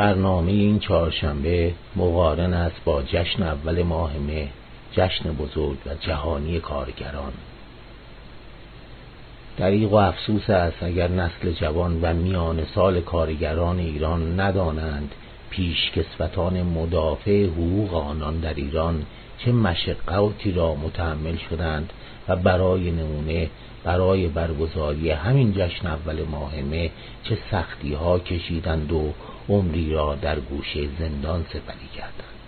برنامه این چهارشنبه مقارن است با جشن اول ماه مه، جشن بزرگ و جهانی کارگران. دریغ و افسوس است اگر نسل جوان و میان سال کارگران ایران ندانند پیشکسوتان مدافع حقوق آنان در ایران چه مشقتی را متحمل شدند و برای نمونه برای برگزاری همین جشن اول ماه مه چه سختی ها کشیدند و عمری را در گوشه زندان سپری کردند.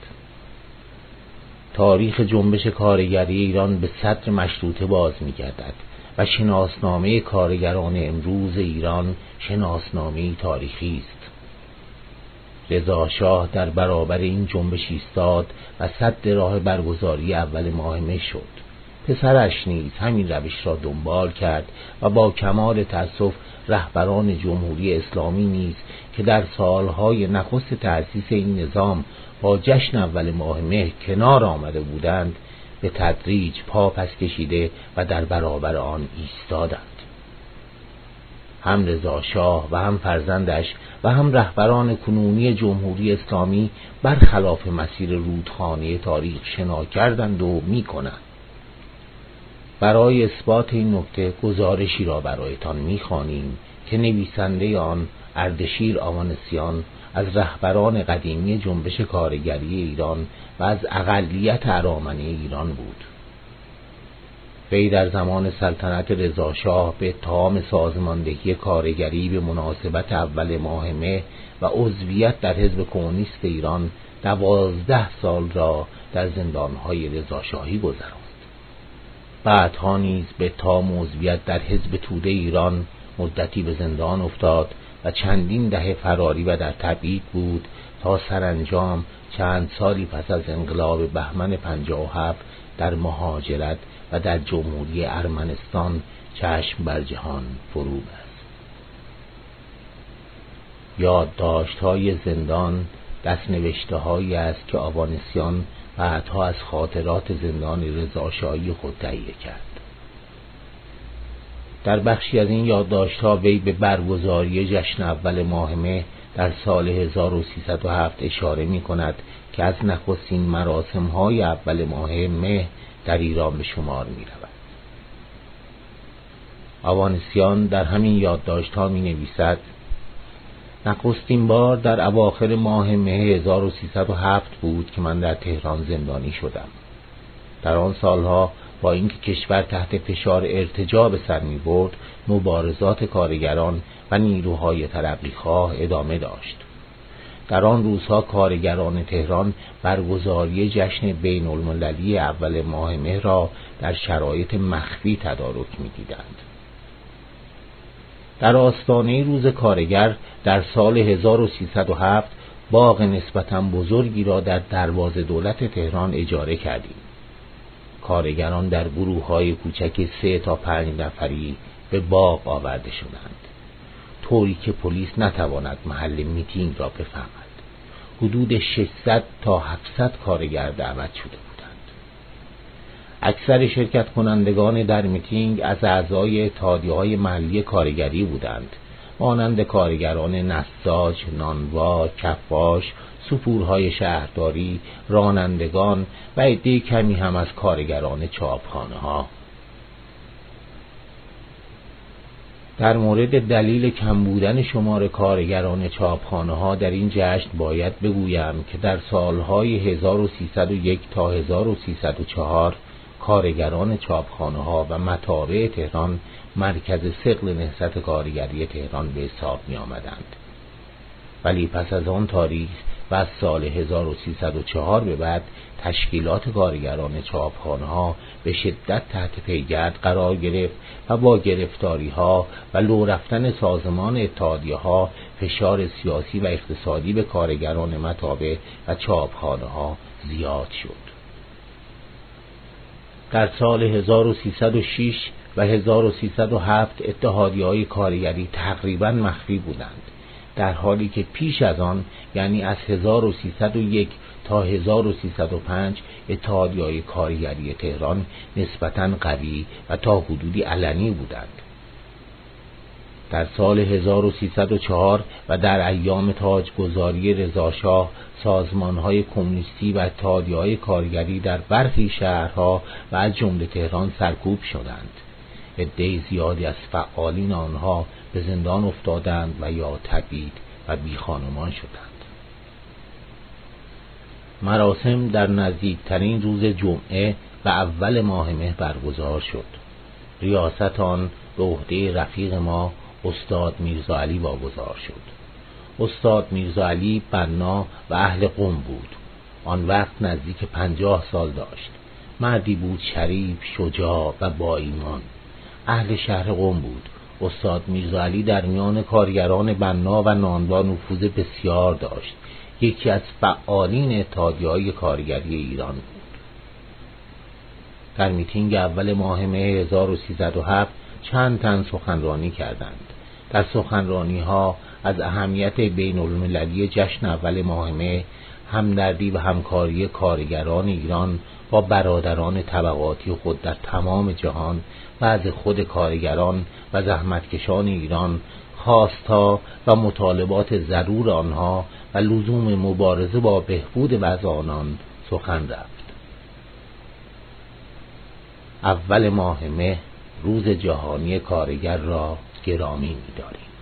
تاریخ جنبش کارگری ایران به صدر مشروطه باز می‌گردد و شناسنامه کارگران امروز ایران شناسنامه تاریخی است. رضا شاه در برابر این جنبش ایستاد و سد راه برگزاری اول ماه مه شد. پسرش نیز همین روش را دنبال کرد و با کمال تأسف رهبران جمهوری اسلامی نیز که در سالهای نخست تأسیس این نظام با جشن اول ماه مه کنار آمده بودند به تدریج پا پس کشیده و در برابر آن ایستادند. هم رضا شاه و هم فرزندش و هم رهبران کنونی جمهوری اسلامی برخلاف مسیر رودخانه تاریخ شنا کردند و می‌کنند. برای اثبات این نکته گزارشی را برایتان می‌خوانیم که نویسنده آن اردشیر آوانسیان از رهبران قدیمی جنبش کارگری ایران و از اقلیت ارامنه ایران بود. وی در زمان سلطنت رضا شاه به اتهام سازماندهی کارگری به مناسبت اول ماه مه و عضویت در حزب کمونیست ایران 12 سال را در زندانهای رضا شاهی گذراند. بعدها نیز به اتهام عضویت در حزب توده ایران مدتی به زندان افتاد و چندین دهه فراری و در تبعید بود تا سرانجام چند سالی پس از انقلاب بهمن 57 در مهاجرت و در جمهوری ارمنستان چشم بر جهان فرو بست. یادداشت‌های زندان دست‌نوشته‌هایی است که آوانسیان بعدها از خاطرات زندان رضاشاهی خود تهیه کرد. در بخشی از این یادداشت‌ها وی به برگزاری جشن اول ماه مه در سال 1307 اشاره می‌کند که از نخستین مراسم‌های اول ماه مه در ایران به شمار می‌رود. آوانسیان در همین یادداشت‌ها می‌نویسد: نخستین بار در اواخر ماه مه 1307 بود که من در تهران زندانی شدم. در آن سالها با اینکه کشور تحت فشار ارتجاع به سر می‌برد، مبارزات کارگران و نیروهای ترقی‌خواه ادامه داشت. در آن روزها کارگران تهران برگزاری جشن بین‌المللی اول ماه مه را در شرایط مخفی تدارک می‌دیدند. در آستانه روز کارگر در سال 1307 باغ نسبتاً بزرگی را در دروازه دولت تهران اجاره کردیم. کارگران در گروه‌های کوچک 3 تا 5 نفری به باغ آورده شدند، طوری که پلیس نتواند محل میتینگ را بفهمد. حدود 600 تا 700 کارگر دعوت شده بودند. اکثر شرکت کنندگان در میتینگ از اعضای اتحادیه‌های محلی کارگری بودند، مانند کارگران نساج، نانوا، کفاش، سپورهای شهرداری، رانندگان و عده کمی هم از کارگران چاپخانه‌ها. در مورد دلیل کم بودن شمار کارگران چاپخانه‌ها در این جشن باید بگویم که در سالهای 1301 تا 1304 کارگران چاپخانه‌ها و مطابع تهران مرکز ثقل نهضت کارگری تهران به حساب می آمدند. ولی پس از آن تاریخ و از سال 1304 به بعد تشکیلات کارگران چاپخانه‌ها به شدت تحت پیگرد قرار گرفت و با گرفتاری‌ها و لو رفتن سازمان اتحادیه‌ها فشار سیاسی و اقتصادی به کارگران مطابع و چاپخانه‌ها زیاد شد. در سال 1306 و 1307 اتحادیه‌های کارگری تقریباً مخفی بودند، در حالی که پیش از آن یعنی از 1301 تا 1305 اتحادیه‌های کارگری تهران نسبتاً قوی و تا حدودی علنی بودند. در سال 1304 و در ایام تاجگذاری رضاشاه سازمان‌های کمونیستی و اتحادیه‌های کارگری در برخی شهرها و از جمله تهران سرکوب شدند. عده زیادی از فعالین آنها به زندان افتادند و یا تبعید و بیخانمان شدند. مراسم در نزدیکترین روز جمعه و اول ماه مه برگزار شد. ریاست آن به عهده رفیق ما استاد میرزا علی واگذار شد. استاد میرزا علی بنا و اهل قم بود. آن وقت نزدیک 50 سال داشت. مردی بود شریف، شجاع و با ایمان. اهل شهر قم بود. استاد میرزا علی در میان کارگران بنا و نانوا نفوذ بسیار داشت. یکی از فعالین اتحادیه‌های کارگری ایران بود. در میتینگ اول ماه مه 1307 چند تن سخنرانی کردند. در سخنرانی‌ها از اهمیت بین‌المللی جشن اول ماه مه، همدردی و همکاری کارگران ایران با برادران طبقاتی خود در تمام جهان و از خود کارگران و زحمتکشان ایران، خواستها و مطالبات ضرور آنها و لزوم مبارزه با بهبود وضع آنان سخن رفت. اول ماه مه روز جهانی کارگر را گرامی می‌داریم.